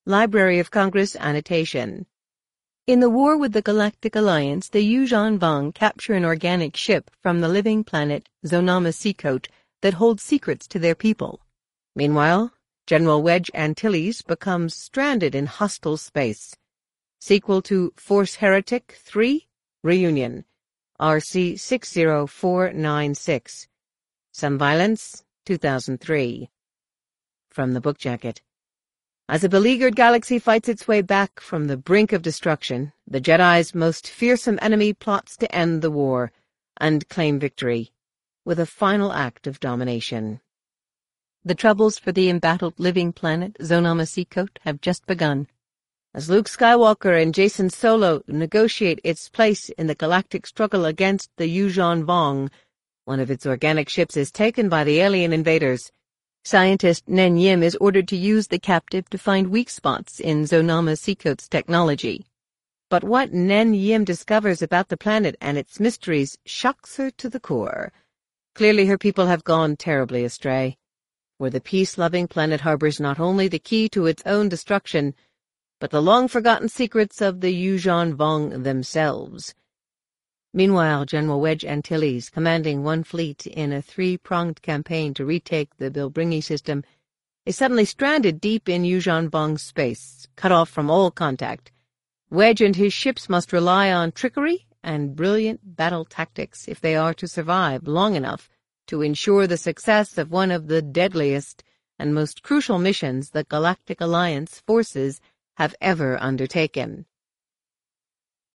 Library of Congress annotation. In the war with the Galactic Alliance, the Yuuzhan Vong capture an organic ship from the living planet Zonama Seacoast that holds secrets to their people. Meanwhile, General Wedge Antilles becomes stranded in hostile space. Sequel to Force Heretic 3, Reunion, RC 60496. Some Violence, 2003. From the book jacket. As a beleaguered galaxy fights its way back from the brink of destruction, the Jedi's most fearsome enemy plots to end the war and claim victory, with a final act of domination. The troubles for the embattled living planet Zonama Seacoast have just begun. As Luke Skywalker and Jacen Solo negotiate its place in the galactic struggle against the Yuuzhan Vong, one of its organic ships is taken by the alien invaders. Scientist Nen Yim is ordered to use the captive to find weak spots in Zonama Seacoast's technology. But what Nen Yim discovers about the planet and its mysteries shocks her to the core. Clearly her people have gone terribly astray, where the peace-loving planet harbors not only the key to its own destruction, but the long-forgotten secrets of the Yuuzhan Vong themselves. Meanwhile, General Wedge Antilles, commanding one fleet in a three-pronged campaign to retake the Bilbringi system, is suddenly stranded deep in Yuuzhan Vong space, cut off from all contact. Wedge and his ships must rely on trickery and brilliant battle tactics if they are to survive long enough to ensure the success of one of the deadliest and most crucial missions the Galactic Alliance forces have ever undertaken.